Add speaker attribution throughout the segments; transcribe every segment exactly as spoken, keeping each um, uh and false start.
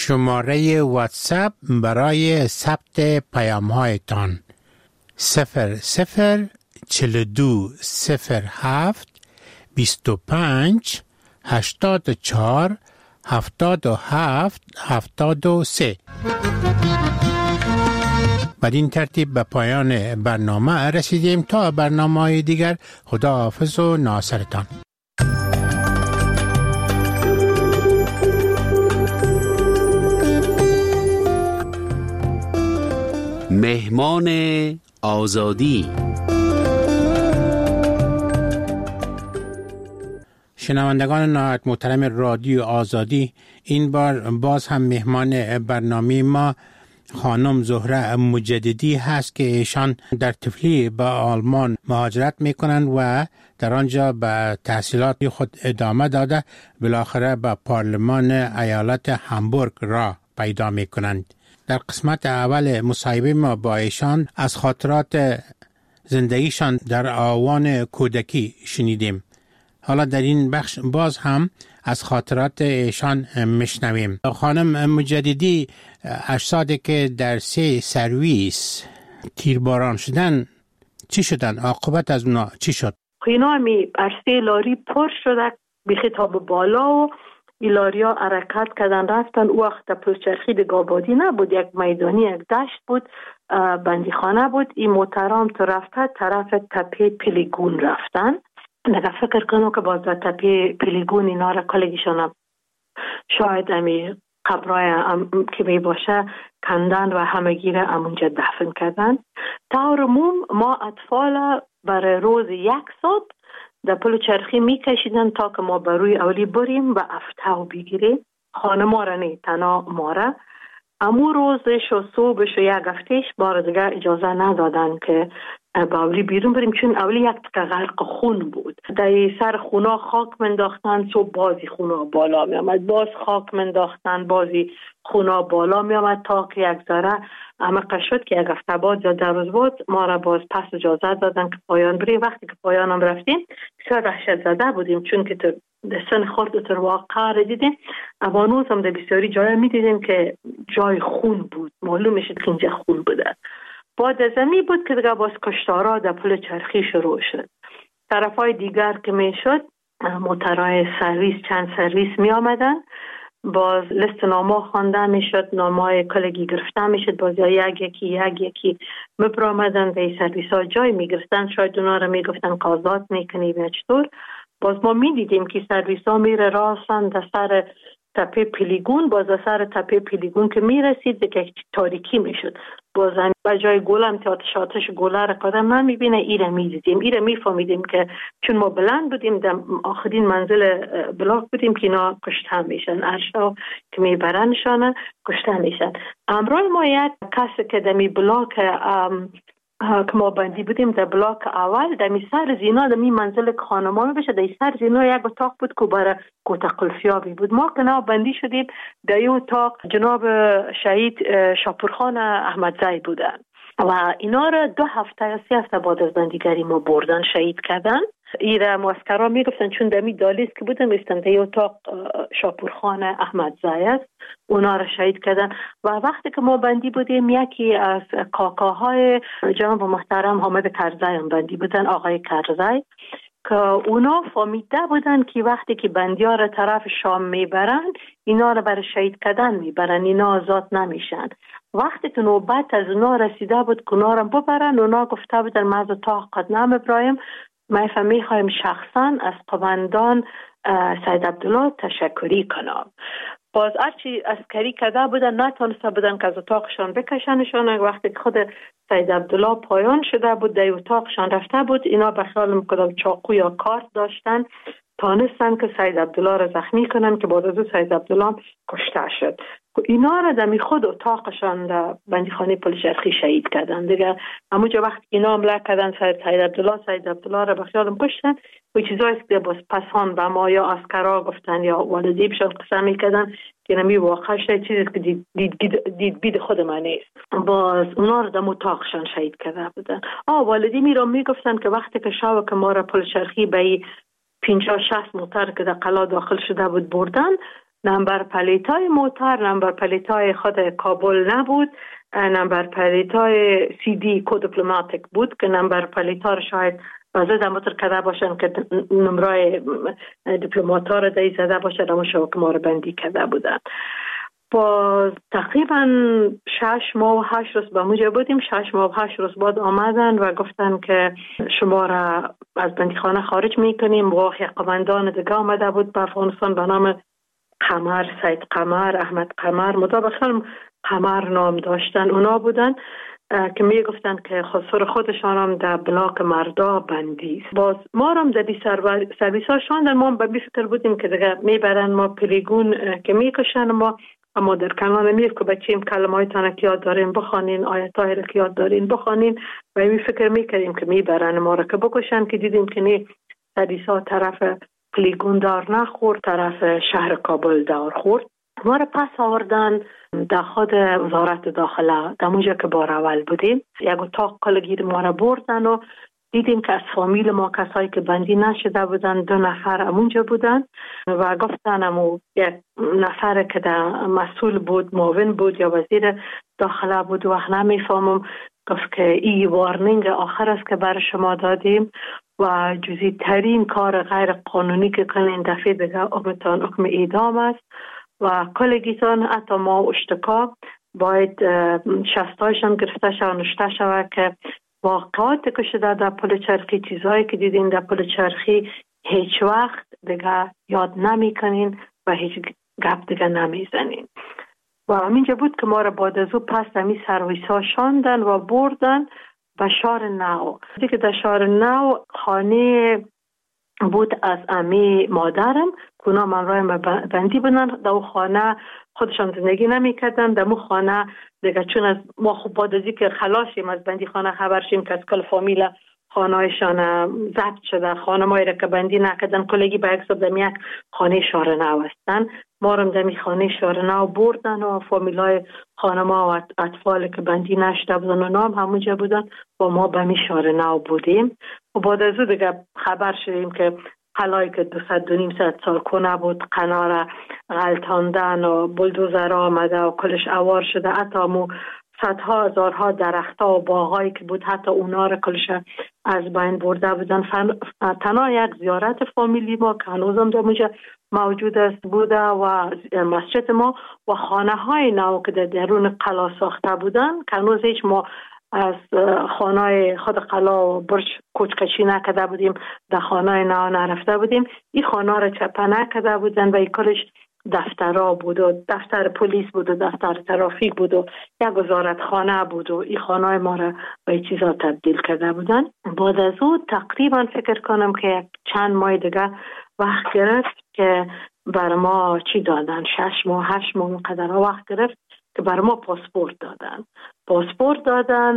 Speaker 1: شماره واتساپ برای ثبت پیام هایتان صفر صفر چهل و دو صفر هفت بیست و پنج هشتاد و چهار هفتاد و هفت هفتاد و سه. بدین ترتیب به پایان برنامه رسیدیم. تا برنامه دیگر، خدا حافظ و ناصرتان.
Speaker 2: مهمان آزادی.
Speaker 1: شنوندگان نهایت محترم رادیو آزادی، این بار باز هم مهمان برنامه ما خانم زهره مجددی هست که ایشان در طفلی به آلمان مهاجرت میکنند و در آنجا به تحصیلات خود ادامه داده بالاخره به پارلمان ایالت هامبورگ را پیدا میکنند. در قسمت اول مصاحبه ما با ایشان از خاطرات زندگیشان در آوان کودکی شنیدیم. حالا در این بخش باز هم از خاطرات ایشان میشنویم. خانم مجددی، اجسادی که در سه سرویس تیرباران شدن چی شدن؟ عاقبت از اونا چی شد؟
Speaker 3: اینا می سه لاری پر شده به خطاب بالا و ایلاریا حرکت کردن رفتن. او وقت پلچرخی دیگه آبادی نبود، یک میدانی، یک دشت بود، بندیخانه بود. این موترام تو رفته طرف تپه پیلیگون رفتن. نگه فکر کنم که باز تپه پیلیگون اینا را کلگیشان شاید امی قبرای که می باشه کندن و همگی را امونجا دفن کردن. طور عموم ما اطفال برای روز یک ساعت در پل چرخی می کشیدن تا که ما بروی اولی بریم و افتاو بگیریم. خانه ما را نه، تنها ما را. امو روزش و صبحش و یک هفتهش بار دیگه اجازه ندادن که با اولی بیرون بریم، چون اولی یک تکه غرق خون بود. در سر خونا خاک منداختن، صبح بازی خونا بالا می آمد، باز خاک منداختن، بازی خونا بالا می آمد تا که یک ذره عمق شد که یک هفته بعد یا در روز بعد ما را باز پس اجازه دادن که پایان بریم. وقتی که پایان هم رفتیم بسیار وحشت زده بودیم، چون که تو سن خورد و تر واقع را دیدیم. اوانوز هم در بسیاری جای می دیدیم که جای خون بود، معلوم میشد که اینجا خون بوده. بعد از امی بود که دیگه باز کشتارا در پل چرخی شروع شد. طرفای دیگر که می شد موترهای سرویس، چند سرویس می آمدن، باز لست نامه خوانده می شد، نامه کلگی گرفته می شد، باز یک یکی یک یکی می برآمدن به سرویس ها جای می گرفتن. شاید اونا را می گفتن قاضات می کنی و چطور. باز ما می دیدیم که سرویس ها می راسن در سر تپه پیلیگون. باز در سر تپه پیلیگون که می رسید که تاریکی می شد، باز به جای گلم تا آتش گله را قدم نمی بینه. ایره می دیدیم، ایره می فهمیدیم که چون ما بلند بودیم در آخرین منزل بلاک بودیم که اینا کشته میشن، ارشا که می برنشانن کشته میشن. امروز ما یک کسی که در می بلاک که ما بندی بودیم در بلاک اول، در می سر زینا در می منزل خانمان بشه، در سر زینا یک اتاق بود که برای کوته قلفیابی بود. ما که نا بندی شدیم در این اتاق جناب شهید شاپورخان احمدزی بودن و اینا را دو هفته یا سه هفته بعد از بندیگری ما بردن، شهید کردن. ایره معسکرها میگفتن چون دمی دالیز که بودن میستن در اتاق شاپورخان احمدزی است، اونا را شهید کردن. و وقتی که ما بندی بودیم یکی از کاکاهای جناب محترم حامد کرزی هم بندی بودن، آقای کرزی، که اونا فهمیده بودن که وقتی که بندی‌ها را طرف شام میبرن اینا را برای شهید کردن میبرن، اینا آزاد نمیشن. وقتی که نوبت از اونا رسیده بود که اونا را ببرن، اونا گفته بودن ما از اتاق قدنام ابراهیم ما میخوایم شخصا از قماندان سید عبدالله تشکری کنم. باز هرچی عسکری کرده بودن نتونسته بودن که از اتاقشان بکشنشان. وقتی که خود سید عبدالله پایان شده بود در اتاقشان رفته بود، اینا به خیال میکردم چاقو یا کارت داشتن، تانستن که سید عبدالله را زخمی کنن که بعد از او سید عبدالله کشته شد. اینا را دمی خود اتاقشان در بندیخانه پل چرخی شهید کردن دیگه. همونجا وقتی اینا حمله کردن سید عبدالله سید عبدالله را به خیالم کشتن و چیزایی که باز پسان به ما یا عسکرا گفتن یا والدی بشان قسم میکردن که نمی واقعا شاید چیزی که دید, دید, دید, دید بید خود من نیست. باز اونا را در اتاقشان شهید کرده بودن. آه والدی می را میگفتن که وقتی که شب که ما را پل چرخی به پنجاه شصت موتر که در قلا داخل شده بود بردن، نمبر پلیتای موتر نمبر پلیتای خود کابل نبود، نمبر پلیتای سی دی کو دیپلماتیک بود که نمبر پلیتا رو شاید بعضی دمتر کده باشن که نمرای دیپلماتا رو دایی زده باشن، اما شبکه ما رو بندی کده بودن. با تقریبا شش ماه و هشت روز به موجه بودیم. شش ماه و هشت روز بعد آمدن و گفتن که شما را از بندیخانه خارج میکنیم. و یک قماندان دیگه آمده بود به افغانستان به نام قمر، سید قمر، احمد قمر، مطابقا قمر نام داشتن. اونا بودن که می گفتن که خسر خودشان هم در بلاک مردا بندی. باز ما هم در دی سرویس ها شاندن. ما به بی فکر بودیم که دیگه میبرن ما پلیگون که میکشن ما، اما در کنان میف که بچیم کلمه های تانه که یاد دارین بخوانین، آیت های که یاد دارین بخوانین. و می فکر میکردیم که میبرن ما را که بکشن، که دیدیم که نی سرویس ها طرف پلیگون دار نخورد، طرف شهر کابل دار خورد. ما را پس آوردن در خود وزارت داخله، در اونجا که بار اول بودیم. یک اتاق کلگیر ما را بردن و دیدیم که از فامیل ما کسایی که بندی نشده بودن دو نفر امونجا بودن و گفتن امو یک نفر که در مسئول بود، معاون بود یا وزیر داخله بود، وقت نمیفهمم، گفت که این وارنینگ آخر است که برای شما دادیم و جزئی ترین کار غیر قانونی که کنین دفعه دیگه حکمتان حکم اعدام است و کلگیتان حتی ما اشتکا باید شستایشان گرفته شود و نشته شود که واقعات که شده در پل چرخی، چیزهایی که دیدین در پل چرخی هیچ وقت دیگه یاد نمی کنین و هیچ گپ دیگه نمی زنین. و همینجا بود که ما را بعد از او پس دمی سرویس ها شاندن و بردن به شهر نو. دیگه در شهر نو خانه بود از امی مادرم، کونا من رای بندی بودن. در او خانه خودشان زندگی نمی کردن. در مو خانه دیگه چون از ما خوب بعد از که خلاصیم از بندی خانه خبر شیم که از کل فامیل خانه هایشان ضبط شده، خانه مایی را که بندی نکردن کلگی به یک صبح دمی یک خانه شهر نو هستن. ما رو دمی خانه شهر نو بردن و فامیل های خانه ما و اطفال که بندی نشده بودن و نام همونجا بودن و ما به می شهر نو بودیم. و بعد از او دیگه خبر شدیم که حالایی که دو ست دو نیم ست سال کنه بود، قنار غلطاندن و بلدوزر آمده و کلش اوار شده، حتی مو صدها هزارها درختها و باغایی که بود حتی اونا را کلش از بین برده بودن. تنها یک زیارت فامیلی ما که هنوزم در اونجا موجود است بوده و مسجد ما و خانه های نو که در درون قلا ساخته بودن که هنوز هیچ ما از خانه خود قلا و برج کوچکشی نکده بودیم، در خانه نو نرفته بودیم. این خانه را چپه نکده بودن و این کلش دفترها بود و دفتر پلیس بود و دفتر ترافیک بود و یک وزارت خانه بود و این خانه ما را به این چیزا تبدیل کرده بودن. بعد از او تقریبا فکر کنم که چند ماه دیگه وقت گرفت که بر ما چی دادن، شش ماه هشت ماه قدر وقت گرفت که بر ما پاسپورت دادن. پاسپورت دادن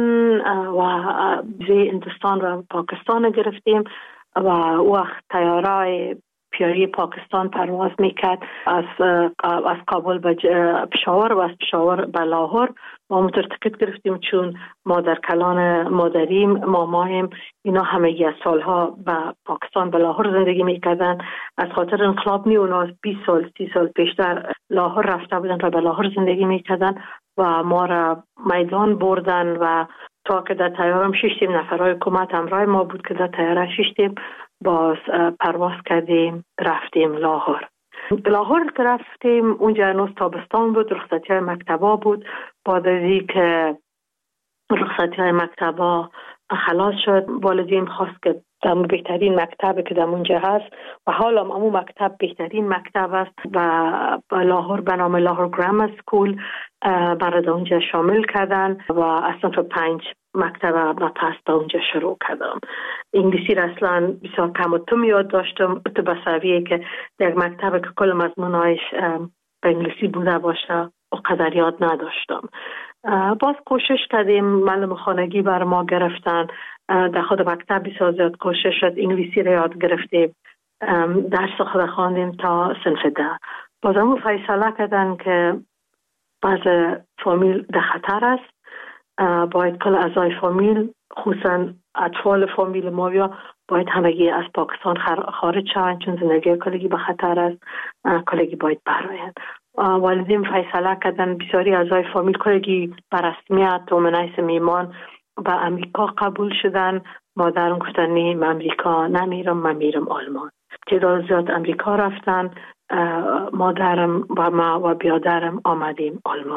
Speaker 3: و ویزای هندوستان و پاکستان گرفتیم و وقت طیاره پیاری پاکستان پرواز میکرد از از کابل به پشاور و از پشاور به لاهور. ما همونطور تکت گرفتیم چون ما در کلان مادریم، مامایم اینا همگی از سالها به پاکستان به لاهور زندگی میکردن. از خاطر انقلاب نی اونا بیست سال سی سال پیشتر لاهور رفته بودن و به لاهور زندگی میکردن و ما را میدان بردن و تا که در تیارم ششتیم نفرهای حکومت همراه ما بود که در تیاره ششتیم باز پرواز کردیم رفتیم لاهور. لاهور که رفتیم اونجا هنوز تابستان بود، رخصتی های مکتبا بود. بعد از این که رخصتی های مکتبا خلاص شد والدین خواست که در بهترین مکتب که در اونجا هست و حالا همون مکتب بهترین مکتب است و لاهور به نام لاهور گرامر سکول برای اونجا شامل کردن و اصلا تو پنج مکتب و پس تا اونجا شروع کردم. انگلیسی را اصلا بسیار کم و تو یاد داشتم تو بسویه که در مکتب که کل مضمونایش به انگلیسی بوده باشه و قدر یاد نداشتم. باز کوشش کردیم، معلم خانگی بر ما گرفتن، در خود مکتب بسیار زیاد کوشش شد، انگلیسی را یاد گرفتیم، درس خود خواندیم تا صنف ده. باز همون فیصله کردن که باز فامیل در خطر است، باید کل اعضای فامیل خصوصا اطفال فامیل ما یا باید همگی از پاکستان خارج شوند چون زندگی کلگی به خطر است. کلگی باید برآیند. والدین فیصله کردن، بسیاری اعضای فامیل کلگی بر رسمیت و منیس میمان به امریکا قبول شدن. مادرم گفتن نه من امریکا نمیرم، من میرم آلمان. تعداد زیاد امریکا رفتن. مادرم و ما و بیادرم آمدیم آلمان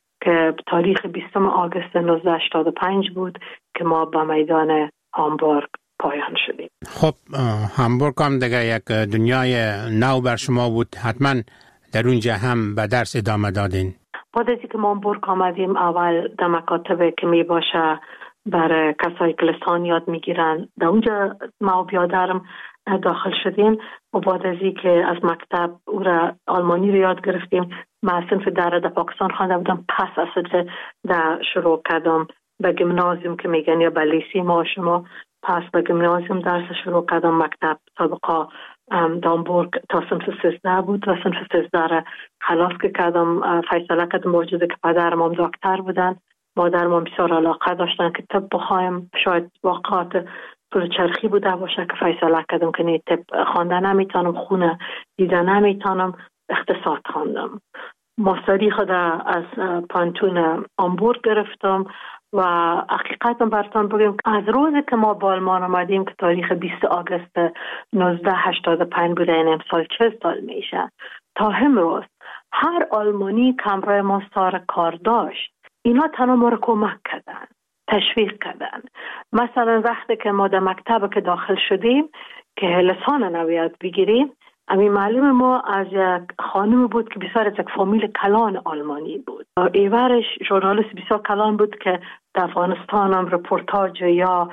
Speaker 3: که تاریخ بیستم آگوست نوزده هشتاد و پنج بود که ما به میدان هامبورگ پایان شدیم.
Speaker 1: خب هامبورگ هم دیگه یک دنیای نو بر شما بود، حتما در اونجا هم به درس ادامه دادین.
Speaker 3: بعد از اینکه ما هامبورگ آمدیم اول در مکاتب که می باشه برای کسایی که لسان یاد میگیرن در اونجا ما و بیادرم داخل شدیم و بعد از اینکه از مکتب او را آلمانی رو یاد گرفتیم. ما صنف در در پاکستان خوانده بودم، پس اصلا در شروع کردم به گیمنازیوم که میگن یا به لیسی ما شما، پس به گیمنازیوم درس شروع کردم. مکتب سابقا هامبورگ تا صنف سیزده بود و صنف سیزده را خلاص که کردم. فیصله کردم موجوده که پدرم هم دکتر بودن، مادرم هم بسیار علاقه داشتن که طب بخوایم. شاید واقعات پول چرخی بوده باشه که فیصله کردم که نه طب خوانده نمیتونم، خونه دیده نمیتونم، اقتصاد خواندم. ماستری خود از پانتون هامبورگ گرفتم و حقیقتا براتون بگم از روزی که ما به آلمان آمدیم که تاریخ بیست آگوست نوزده هشتاد و پنج بوده، این امسال چه سال میشه، تا امروز هر آلمانی که همراه ما سر کار داشت اینا تنها ما رو کمک کردن، تشویق کردن. مثلا وقتی که ما در مکتب که داخل شدیم که لسان نویاد بگیریم، همین معلم ما از یک خانم بود که بسیار از یک فامیل کلان آلمانی بود. ایورش ژورنالیست بسیار کلان بود که در افغانستان هم رپورتاج یا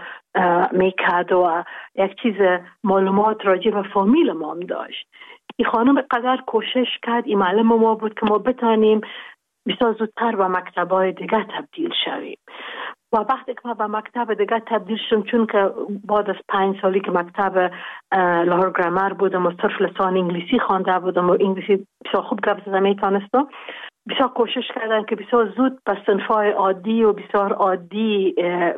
Speaker 3: میکرد و یک چیز معلومات راجع به فامیل ما هم داشت. این خانم قدر کوشش کرد، این معلم ما بود که ما بتانیم بسیار زودتر به مکتب‌های دیگه تبدیل شویم. و وقتی که ما به مکتب دیگه تبدیل شدم، چون که بعد از پنج سالی که مکتب لاهور گرامر بودم و صرف لسان انگلیسی خوانده بودم و انگلیسی بسیار خوب گپ زدم میتونستم، بسیار کوشش کردن که بسیار زود به صنف‌های عادی و بسیار عادی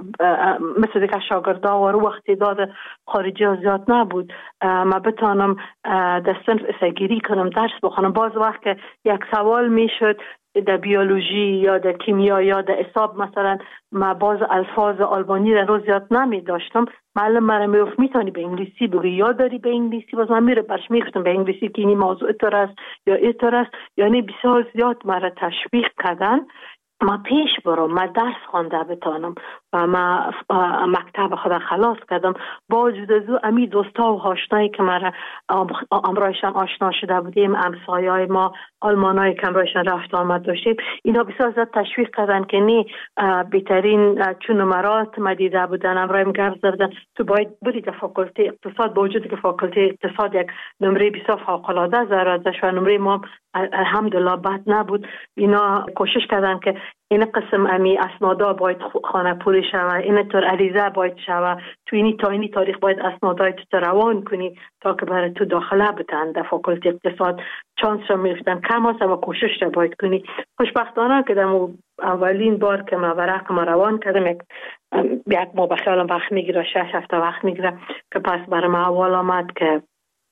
Speaker 3: مثل دیگه شاگردا و رو وقتی داد خارجی ها زیاد نبود ما بتانم در صنف اسگیری کنم، درس بخونم. باز وقت که یک سوال میشد در بیولوژی یا در کیمیا یا در حساب مثلا ما باز الفاظ آلمانی رو زیاد نمی داشتم، معلم مرا میگفت میتونی به انگلیسی بگی یا داری به انگلیسی، باز من میره برش میگفتم به انگلیسی که این موضوع اتر است یا اتر است. یعنی بسیار زیاد مرا تشویق کردن ما پیش برم، ما درس خوانده بتانم و ما مکتب خدا خلاص کردم. با وجود از او امی دوستا و آشنایی که مرا امرایشان آشنا شده بودیم، همسایه‌های ما آلمانایی که امرایشان رفت آمد داشتیم، اینا بسیار زیاد تشویق کردن که نه بهترین چون نمرات ما دیده بودن، امرایم گرد زدن تو باید بری در فاکولته اقتصاد، با وجود که فاکولته اقتصاد یک نمره بسیار فوق‌العاده زرازش و نمره ما الحمدلله بد نبود. اینا کوشش کردن که این قسم امی اسنادا باید خانه پوری شوه، این طور عریضه باید شوه، تو اینی تا اینی تاریخ باید اسنادای تو روان کنی تا که برای تو داخله بتن در فاکولته اقتصاد. چانس را میفتن کم هست و کوشش را باید کنی. خوشبختانه که در اولین بار که ما ورق ما روان کردم یک یک ما بخیالم وقت میگیره، شش هفته وقت میگیره که پس برای ما اول آمد که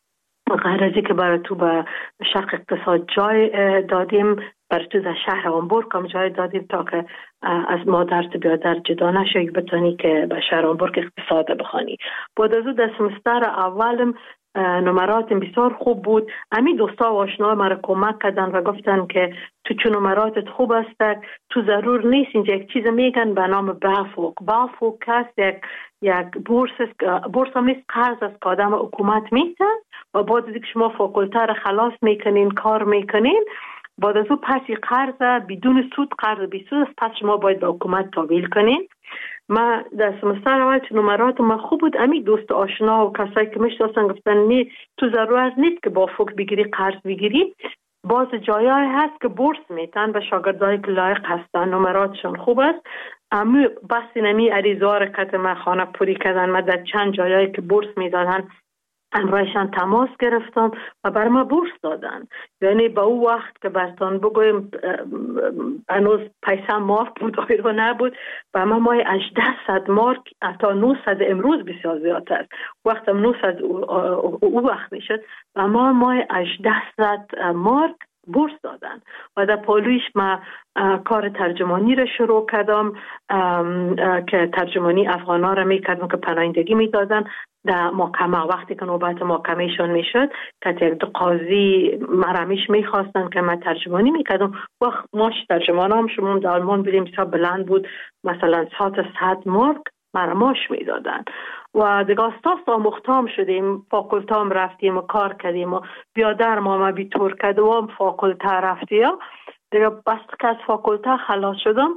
Speaker 3: غیر ازی که برای تو به شرق اقتصاد جای دادیم، برای تو در شهر هامبورگ هم جای دادیم تا که از مادر تو بیادر جدا نشی بتانی که به شهر هامبورگ اقتصاد بخوانی. بعد از او در سمستر اولم نمراتم بسیار خوب بود. امی دوستا و آشنا مرا کمک کردن و گفتن که تو چون نمراتت خوب است تو ضرور نیست اینجا یک چیز میگن به نام بافوک. بافوک هست یک یک بورس بورس هم نیست، قرض است که آدم حکومت میتن و بعد از اینکه شما فاکولته را خلاص میکنین کار میکنین، بعد از اون پسی قرض بدون سود، قرض بی سود است، پس شما باید به حکومت تحویل کنین. ما در سمستر اول چون نمرات ما خوب بود، امی دوست آشنا و کسایی که میشناسن گفتن نه تو ضرورت نیست که با فوق بگیری قرض بگیری، باز جایای هست که بورس میتن به شاگردایی که لایق هستن، نمراتشون خوب است. اما بس نمی عریضه ها را که ما خانه پوری کردن، ما در چند جایایی که بورس میدادن امرایشان تماس گرفتم و بر ما بورس دادن. یعنی با او وقت که برتان بگویم هنوز پیسه مارک بود آیرو نبود و ما مای هجده مارک تا نهصد امروز بسیار زیاد است. وقت نهصد او وقت میشد و ما مای هجده مارک بورس دادن و در پالویش ما کار ترجمانی را شروع کردم که ترجمانی افغانا را میکردم که پناهندگی میدادن در محکمه. وقتی که نوبت محکمهشون میشد که یک دو قاضی مرمیش میخواستن که من ترجمانی میکردم و ماش ترجمان هم شما در آلمان بیدیم بسیار بلند بود، مثلا ساعت صد مارک مرماش میدادن و دیگه استاس آموختام شدیم، فاکولتام رفتیم و کار کردیم و بیادر ما ما بی طور کده و هم فاکولته رفتیم دیگه. بس که از فاکولته خلاص شدم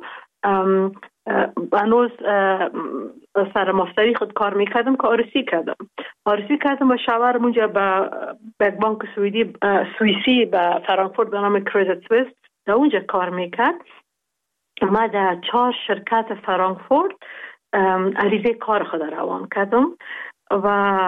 Speaker 3: هنوز سر ماستری خود کار میکردم که آرسی کردم آرسی کردم و شاورم اونجا به یک بانک سوئدی سوئیسی به فرانکفورت به نام کریدیت سوئیس در اونجا کار میکرد. ما در چهار شرکت فرانکفورت عریضه کار خود روان کردم و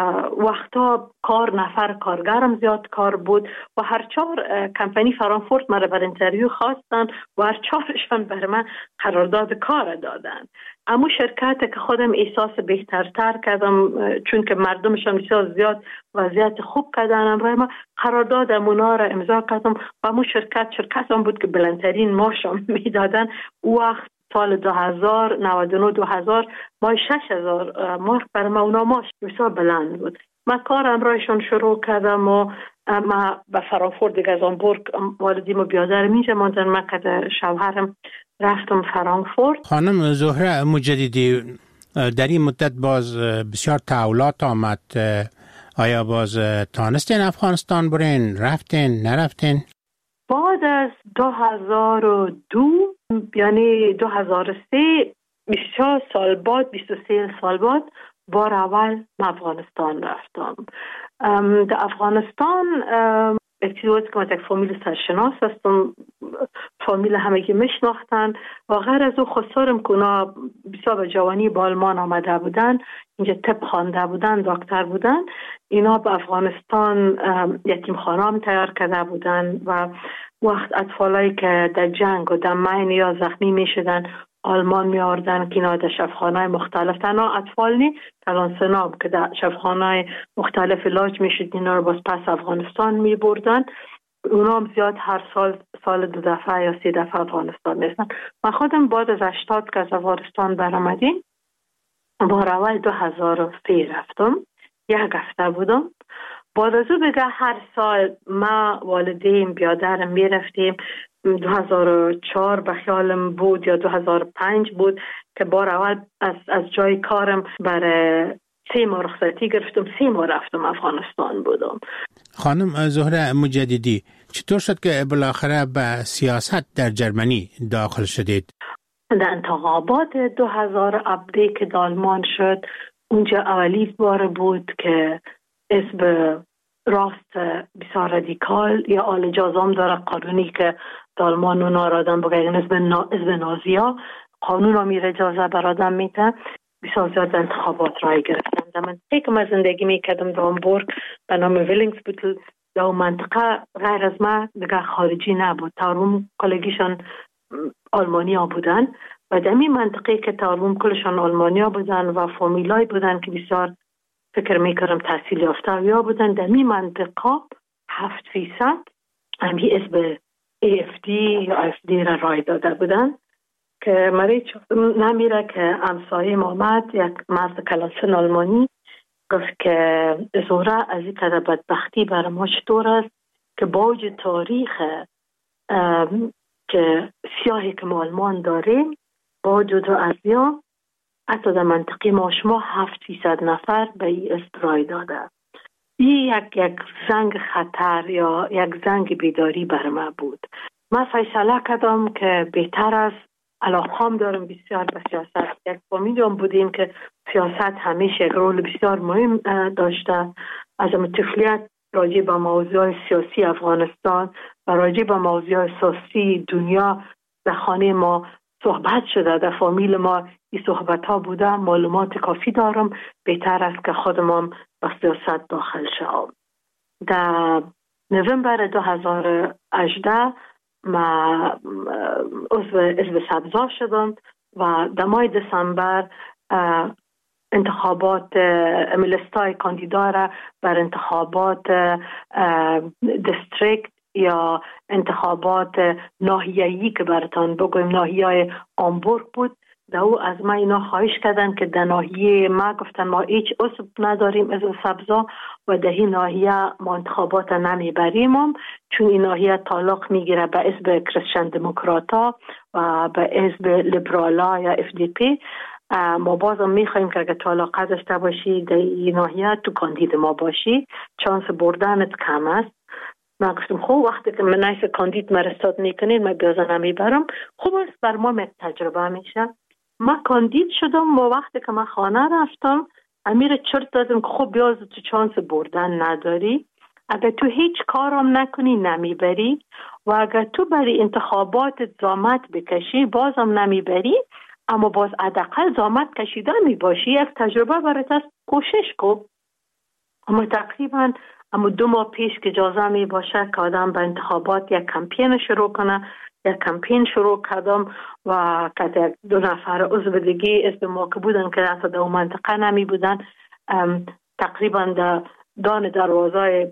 Speaker 3: وقتا کار نفر کارگرم زیاد کار بود و هر چهار کمپانی فرانکفورت مرا بر انترویو خواستن و هر چهارشان بر من قرارداد کار دادن. اما شرکت که خودم احساس بهترتر کردم چون که مردمشان بسیار زیاد وضعیت خوب کردن امرای ما قرارداد اونا را امضا کردم و امو شرکت شرکت هم بود که بلندترین ماشم میدادن. وقت سال دو هزار نود و نه دو هزار مای شش هزار مارک برای ما اونا ماش بسیار بلند بود. من کارم رایشون شروع کردم و ما به فرانکفورت دیگه از آنبورگ والدیم و بیادرم اینجا ماندن. من که شوهرم رفتم فرانکفورت.
Speaker 1: خانم زهره مجددی در این مدت باز بسیار تحولات آمد، آیا باز تانستین افغانستان برین؟ رفتین؟ نرفتین؟
Speaker 3: بعد از دو هزار و دو یعنی دو هزار و سه بیست و چهار سال بعد بیست و سه سال بعد بار اول من افغانستان رفتم. در افغانستان اکتیویت که من یک فامیل سرشناس هستم، فامیل همگی میشناختن و غیر از او خسارم که اونا بسیار به جوانی با آلمان آمده بودن، اینجا طب خوانده بودن، دکتر بودن. اینا به افغانستان یتیم خانه تیار کرده بودن و وقت اطفالایی که در جنگ و در مین یا زخمی می شدن آلمان می آوردن که اینا در شفاخانه‌های مختلف تنها اطفال نی کلان سناب که در شفاخانه‌های مختلف علاج می شد اینا رو باز پس افغانستان می بردن. اونا هم زیاد هر سال سال دو دفعه یا سه دفعه افغانستان میستن. من خودم بعد از هشتاد که از افغانستان برآمدیم بار اول دو هزار و سه رفتم، یک هفته بودم. بعد از او بگه هر سال ما والدین بیادرم می رفتیم. دو هزار و چهار به خیالم بود یا دو هزار و پنج بود که بار اول از, از جای کارم برای سه ماه رخصتی گرفتم، سه ماه رفتم افغانستان بودم.
Speaker 1: خانم زهره مجددی چطور شد که بالاخره به سیاست در جرمنی داخل شدید؟
Speaker 3: در انتخابات دو هزار و هفده که در آلمان شد اونجا اولی بار بود که اسم راست بسیار رادیکال یا آل جازام داره قانونی که در آلمان اونا را آدم بگیرن اسم نازیا قانون را میره اجازه بر آدم میده. بسیار زیاد انتخابات رای گرفتم. در منطقه که من زندگی میکردم در آمبورگ به نام ویلینگسبوتل، در منطقه غیر از من دیگه خارجی نبود. تاروم کلگیشان آلمانی ها بودن و در این منطقه که تاروم کلشان آلمانی ها بودن و فامیلای بودن که بسیار فکر میکردم تحصیل یافته یا بودن. در این منطقه هفت فیصد همی اسم ای اف دی یا اف دی را رای داده بودن که مریچ نمیره که امسایی آمد یک مرد کلانسن آلمانی گفت که زهره از این قدر بدبختی برای ما چطور است که باوج تاریخ که سیاهی که ما آلمان داریم با وجود ازیا حتی در منطقه ما شما هفت فیصد نفر به این استرای داده. این یک یک زنگ خطر یا یک زنگ بیداری بر ما بود. من فیصله کردم که بهتر است، علاقه‌ام دارم بسیار به سیاست. یک فامیلم بودیم که سیاست همیشه یک رول بسیار مهم داشته. از طفولیت راجع به موضوع سیاسی افغانستان و راجع به موضوع سیاسی دنیا در خانه ما صحبت شده در فامیل ما، این صحبت ها بوده، معلومات کافی دارم، بهتر است که خودمان به سیاست داخل شوم. در نوامبر دو هزار و هجده ما عضو حزب سبزا شدم و در ماه دسامبر انتخابات ملستای کاندیدا را بر انتخابات دیستریکت یا انتخابات ناحیه‌ای که براتان بگویم ناحیه آمبورگ بود، در او از ما اینا خواهش کردن که در ناحیه ما گفتن ما هیچ عضو نداریم از سبزا و در این ناحیه ما انتخابات نمیبریم هم، چون این ناحیه تعلق میگیره به حزب کریستین دموکراتا و به حزب لیبرالا یا اف دی پی. ما بازم میخوایم که اگر تو علاقه داشته باشی در این ناحیه تو کاندید ما باشی، چانس بردنت کم است. من گفتم خوب وقتی که من نیست کاندید مرستاد میکنید من بیازه نمیبرم، خوب است بر ما یک تجربه میشه. من کاندید شدم و وقتی که من خانه رفتم امیر چرت دادم که خب بیاز تو چانس بردن نداری، اگر تو هیچ کارم نکنی نمیبری و اگر تو برای انتخابات زحمت بکشی بازم نمیبری، اما باز حداقل زحمت کشیده می باشی، یک تجربه برات است، کوشش کن. اما تقریبا اما دو ماه پیش که اجازه می باشه که آدم به انتخابات یک کمپین شروع کنه، یک کمپین شروع کردم و که دو نفر عضو دیگه اسم ما که بودن که حتی در اون منطقه نمی بودن، تقریبا در دان دروازه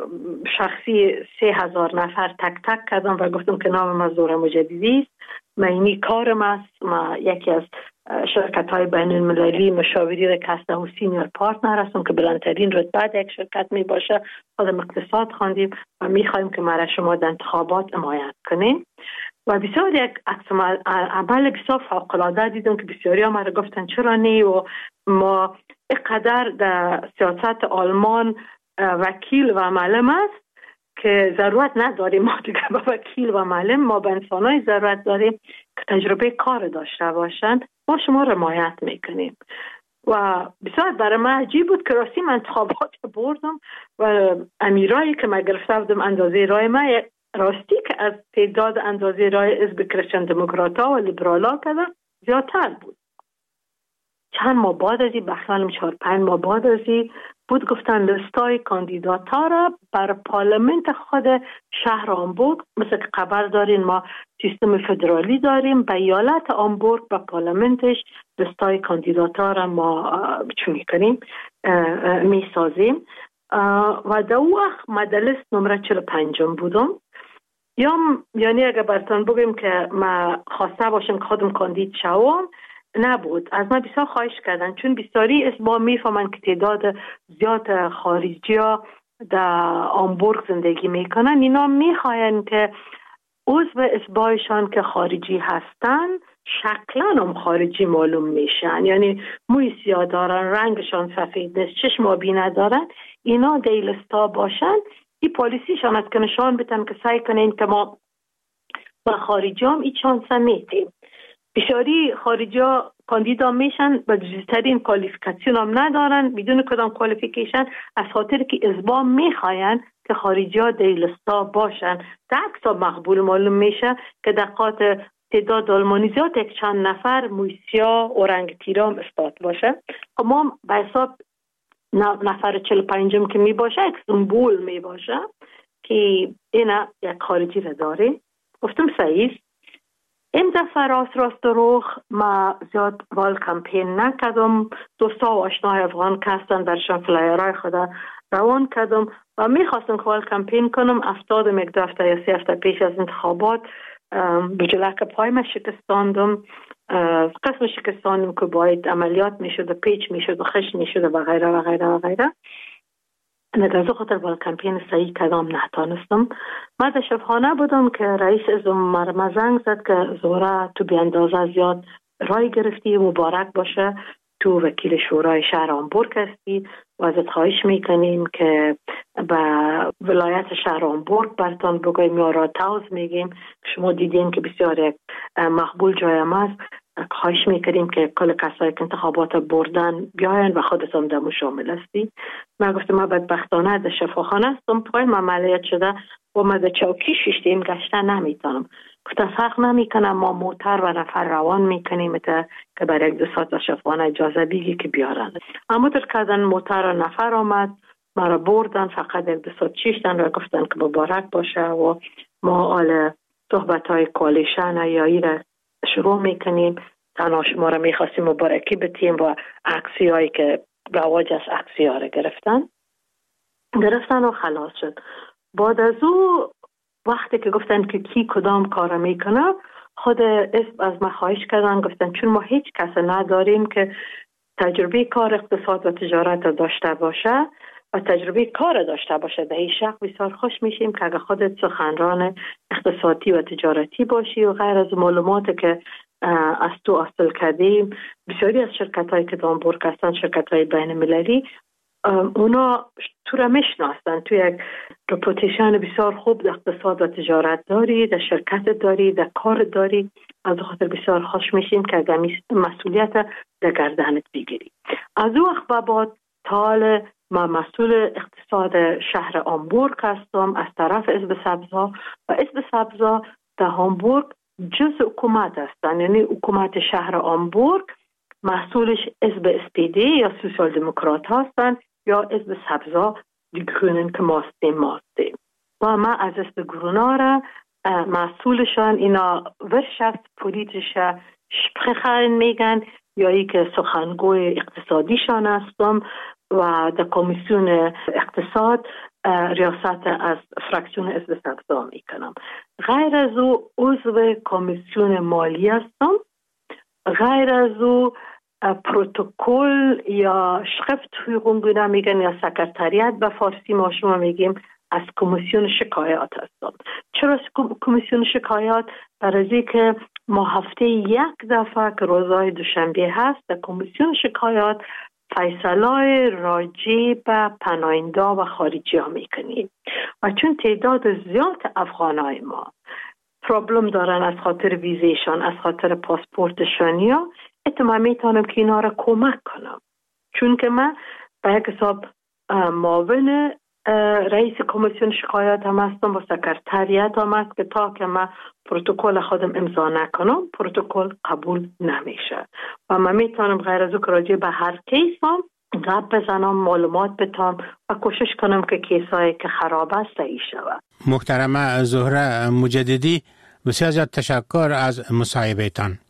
Speaker 3: شخصی سه هزار نفر تک تک کردم و گفتم که نام ما زهره مجددی است، من اینی کارم است، ما یکی از شرکت های بین المللی مشاوری رکسته و سینیور پارتنر هستم که بلندترین رتبه یک شرکت می باشه، خودم اقتصاد خواندیم و می خواهیم که مرا شما در انتخابات حمایت کنین. و بسیار یک عمل بسیار فوق العاده دیدم که بسیاری ها مرا گفتن چرا نه و ما اینقدر در سیاست آلمان وکیل و معلم است که ضرورت نداریم ما دیگه با وکیل و معلم، ما به انسانای ضرورت داریم که تجربه کار داشته باشند، ما شما رو حمایت میکنیم. و بسیار برای من عجیب بود که راستی من انتخابات بردم و امیرایی که من گرفته بودم اندازه رای من راستی که از تعداد اندازه رای حزب کریستین دموکراتا و لیبرالا کردن زیادتر بود. چند ماه بعد ازی بخیالم چهار پنج ماه بعد ازی بود گفتن لستای کاندیداتا را بر پارلمنت خود شهر آمبورگ، مثل که خبر دارین ما سیستم فدرالی داریم، به ایالت آمبورگ و پارلمنتش لستای کاندیداتا را ما چون میکنیم می سازیم و در اون وقت من در لیست نمره چهل و پنجم بودم. یا یعنی اگر براتون بگیم که من خواسته باشم که خودم کاندید شوم، نبود. از من بسیار خواهش کردن چون بسیاری اسبا میفهمن که تعداد زیاد خارجی ها در آمبورگ زندگی میکنن، اینا میخواین که عضو اسبایشان که خارجی هستن شکلا هم خارجی معلوم میشن، یعنی موی سیاه دارن، رنگشان سفید نیست، چشم آبی ندارن، اینا دیلستا باشن. این پالیسیشان است که نشان بدن که سعی کنین که ما با خارجی هم این چانس میتیم. بسیاری خارجی ها کاندیدا میشن و جزیترین کوالیفیکاسیون هم ندارن، بدون کدام کوالیفیکیشن، از خاطر که ازبا میخواین که خارجی ها دیلستا باشن. در عکس مقبول معلوم میشه که در قاط تعداد آلمانی زیاد یک چند نفر مویسیا و رنگ تیرام استاد باشه. ما به حساب نفر چهل و پنجم که می باشه یک سمبول می باشه که اینا یک خارجی را داره. گفتم صحیح. این دفعه راست راست روخ ما زیاد وال کمپین نکردم، دوستا و آشناهای افغان که هستن برشان فلایرهای خود روان کردم و میخواستم که وال کمپین کنم. افتادم یک دو هفته یا سه هفته پیش از انتخابات به جلک پای ما شکستاندم، قسم شکستاندم که باید عملیات میشد و پیچ میشد و خش میشد و غیره و غیره و غیره. ندازه خاطر وال کمپین صحیح کدام نتانستم. من در شبخانه بودم که رئیس ازم مرمه زنگ زد که زهره تو بی اندازه زیاد رای گرفتی، مبارک باشه، تو وکیل شورای شهر آمبورگ هستی و ازت خواهش میکنیم که به ولایت شهر آمبورگ برتان بگویم یا راتاوز میگیم، شما دیدین که بسیار یک مقبول جای ما است، خواهش میکنیم که کل کسایی که انتخابات بردن بیاین و خودتون دمو شامل هستی. من گفتم من بدبختانه در شفاخانه هستم، پای من عملیات شده و من در چوکی شیشتیم گشته نمیتونم. گفتن فرق نمیکنه، ما موتر و نفر روان میکنیم که برای یک دو ساعت شفانه اجازه بگی که بیارن. اما در کردن موتر و نفر آمد، ما را بردن، فقط یک دو ساعت چیشتن و گفتن که مبارک باشه و ما آل صحبت های کوالیشن یا ای را شروع میکنیم. تنها شما را میخواستیم مبارکی بتیم و عکسی هایی که رواج از عکسی ها را گرفتن گرفتن و خلاص شد. بعد از او وقتی که گفتن که کی کدام کار میکنه، خود اسم از ما خواهش کردن، گفتن چون ما هیچ کس نداریم که تجربه کار اقتصاد و تجارت داشته باشه و تجربه کار داشته باشه، به این شخص بسیار خوش میشیم که اگه خودت سخنران اقتصادی و تجارتی باشی و غیر از معلومات که از تو حاصل کردیم. بسیاری از شرکت هایی که دامبورگ هستن، شرکت های بین المللی، اونا تو را میشناسن، تو یک رپوتیشن بسیار خوب در اقتصاد و تجارت داری، در شرکت داری، در کار داری. از خاطر بسیار خوش میشیم که اگر مسئولیت در گردنت بگیری. از او وقت به بعد تا ما مسئول اقتصاد شهر هامبورگ هستم از طرف حزب سبزها و حزب سبزها در هامبورگ جز حکومت هستن، یعنی حکومت شهر هامبورگ مسئولش حزب اس پی دی یا سوسیال دموکرات هستن یا حزب سبزها دی گرونن که ماستیم ماستیم و ما از حزب گرونا را مسئولشان اینا ورشفت پولیتیشه شپخخن میگن یا ای که سخنگوی اقتصادیشان هستم و در کمیسیون اقتصاد ریاست از فراکسیون حزب سبزها میکنم. غیر از او عضو کمیسیون مالی هستم. غیر از او پروتکل یا شقفت حقوقی میگن یا سکرتریت به فارسی ما شما میگیم از کمیسیون شکایات هستم. چرا کمیسیون شکایات؟ برای که ما هفته یک دفعه که روزهای دوشنبه هست در کمیسیون شکایات فیصله راجع به پناهنده و خارجی ها میکنیم و چون تعداد زیاد افغانای ما پرابلم دارن از خاطر ویزیشان، از خاطر پاسپورتشان، یا اتما میتونم که اینا را کمک کنم، چون که من به یک حساب معاون رئیس کمیسیون شکایات هم هستم و سکرتریت هم هست که تا که من پروتکل خودم امضا نکنم پروتکل قبول نمیشه و من میتونم غیر از او که راجع به هر کیس هم گپ بزنم، معلومات بتام و کوشش کنم که کیسایی که خراب است صحیح شود.
Speaker 1: محترمه زهره مجددی، بسیار زیاد تشکر از مصاحبهتان.